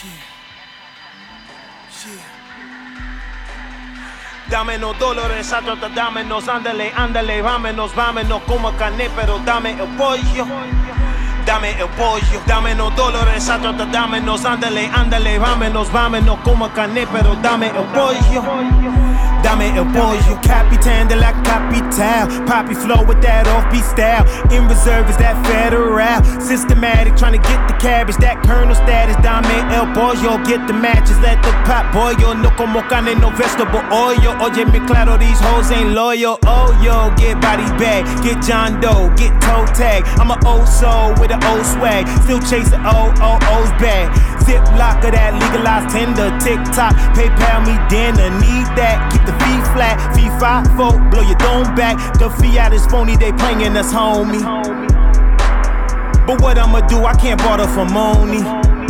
Dámenos dólares, dámenos, ándale, ándale, vámonos, vámonos como cané, pero dame el pollo. Dame el pollo, dámenos dólares, dámenos, ándale, ándale, vámonos, vámonos como cané, pero dame el pollo. Dame el pollo, Capitan de la Capital. Poppy flow with that offbeat style. In reserve is that federal. Systematic, trying to get the cabbage. That colonel status, dame el pollo. Get the matches, let the pot boil. No como carne, no vegetable oil. Oye, me claro, these hoes ain't loyal. Oh, yo, get body bag, get John Doe, get toe tag. I'm an old soul with an old swag. Still chasing O's bag. Ziplock of that legalized tender. TikTok, PayPal me dinner. Need that, keep the fee flat. Fee 5-4, blow your dome back. The fiat is phony, they playing us, homie. But what I'ma do, I can't barter for money.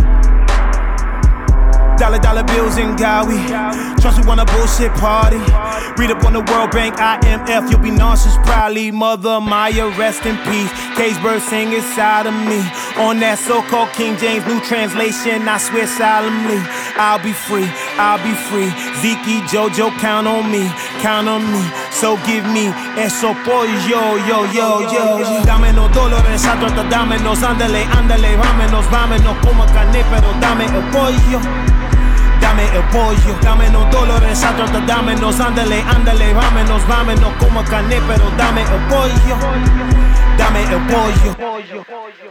Dollar bills in Gawi. Trust me, want a bullshit party. Read up on the World Bank, IMF, you'll be nauseous probably. Mother Maya, rest in peace. Caseburg sing inside of me. On that so-called King James New Translation, I swear solemnly, I'll be free, I'll be free. Zeke, Jojo, count on me, count on me. So give me eso pollo, yo, yo, yo. Dámenos dólares, dámenos, ándale, ándale, vámonos, vámonos como cané, pero dame el pollo. Dame el pollo, dámenos dólares, dámenos, ándale, ándale, vámonos, vámonos como cané, pero dame el pollo. Dame el pollo.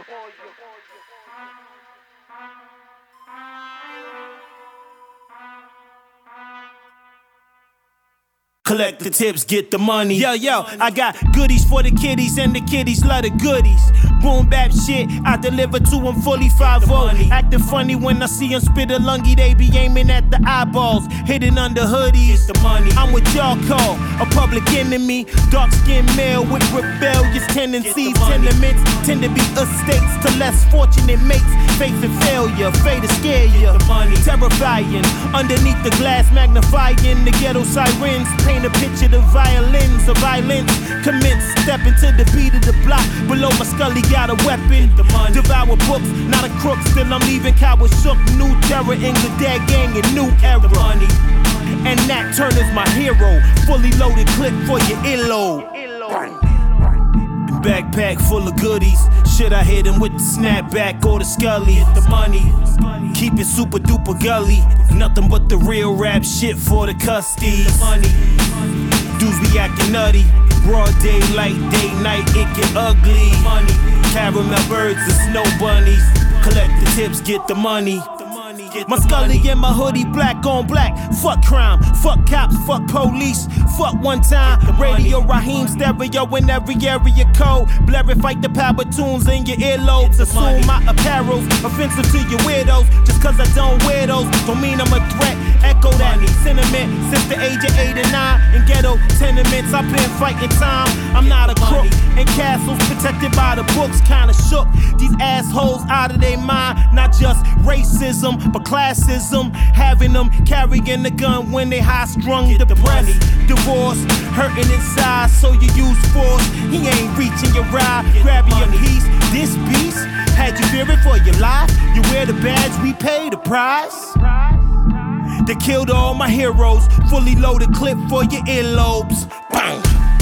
Collect the tips, get the money. Yo, I got goodies for the kiddies, and the kiddies love the goodies. Boom bap shit, I deliver to them fully 5-0. Acting funny when I see them spit a lungie, they be aiming at the eyeballs, hidden under hoodies. The money. I'm with y'all call, a public enemy. Dark skinned male with rebellious tendencies. Tenements tend to be estates to less fortunate mates. Faith and failure, fate to scare ya. Terrifying, underneath the glass magnifying the ghetto sirens. Paint a picture, the violins of violence commence. Step into the beat of the block. Below my scully got a weapon. Devour books, not a crook. Still I'm leaving cowards shook. New terror in the dead gang and new era. And Nat Turner's my hero. Fully loaded clip for your earlobe. Backpack full of goodies. Should I hit him with the snapback or the scully? The money. Keep it super duper gully. Nothing but the real rap shit for the custies. The money. Dudes be acting nutty. Broad daylight, day, night, it get ugly. Money. Caramel birds and snow bunnies. Collect the tips, get the money. My scully and my hoodie, black on black. Fuck crime, fuck cops, fuck police. Fuck one time, radio Raheem stereo in every area code. Blare fight the power tunes in your earlobes. Assume my apparel's offensive to your weirdos. Just cause I don't wear those, don't mean I'm a threat. Echo that sentiment since the age of 8 and 9. In ghetto tenements, I've been fighting time. I'm not a crook. In castles protected by the books, kinda shook. These assholes out of their mind. Not just racism, but classism. Having them carrying the gun when they high strung, depressed, divorced, hurting inside. So you use force. He ain't reaching your ride, grabbing your piece. This beast had you fearing for your life. You wear the badge, we pay the price. They killed all my heroes. Fully loaded clip for your earlobes. Bang.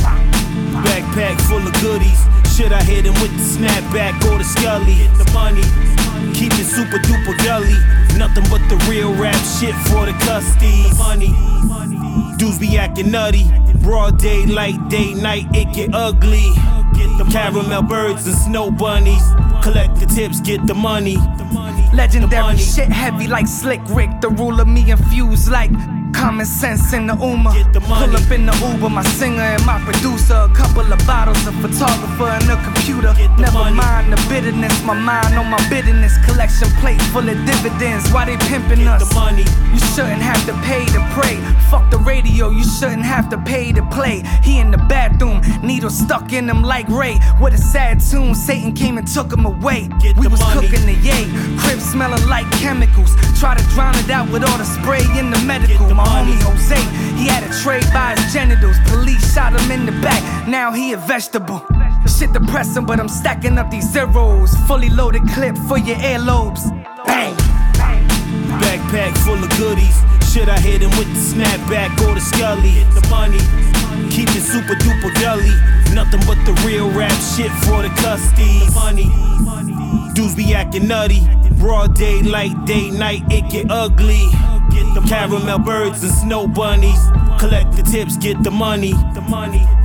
Backpack full of goodies. Should I hit him with the snapback or the scully? The money. Keep it super duper gully. Nothing but the real rap shit for the custies. Money. Dudes be acting nutty. Broad daylight, day, night, it get ugly. Caramel birds and snow bunnies. Collect the tips, get the money. Legendary shit heavy like Slick Rick. The ruler me infused like common sense in the Uma. Pull up in the Uber, my singer and my producer. A couple of bottles, a photographer and a computer. Never mind the bitterness, my mind on my bitterness. Collection plate full of dividends. Why they pimping us? You shouldn't have to pay to pray. Fuck the radio, you shouldn't have to pay to play. He in the bathroom, needle stuck in him like Ray. With a sad tune, Satan came and took him away. We was cooking the yay, crib smelling like chemicals. Try to drown it out with all the spray in the medical. My homie Jose, he had a tray by his genitals. Police shot him in the back, now he a vegetable. Shit depressing, but I'm stacking up these zeros. Fully loaded clip for your earlobes. Bang. backpack full of goodies. Should I hit him with the snapback or the scully? Get the money, keep it super duper gully. Nothing but the real rap shit for the custies. Money, dudes be acting nutty. Broad daylight, day, night, it get ugly. Get the caramel birds and snow bunnies. Collect the tips, get the money.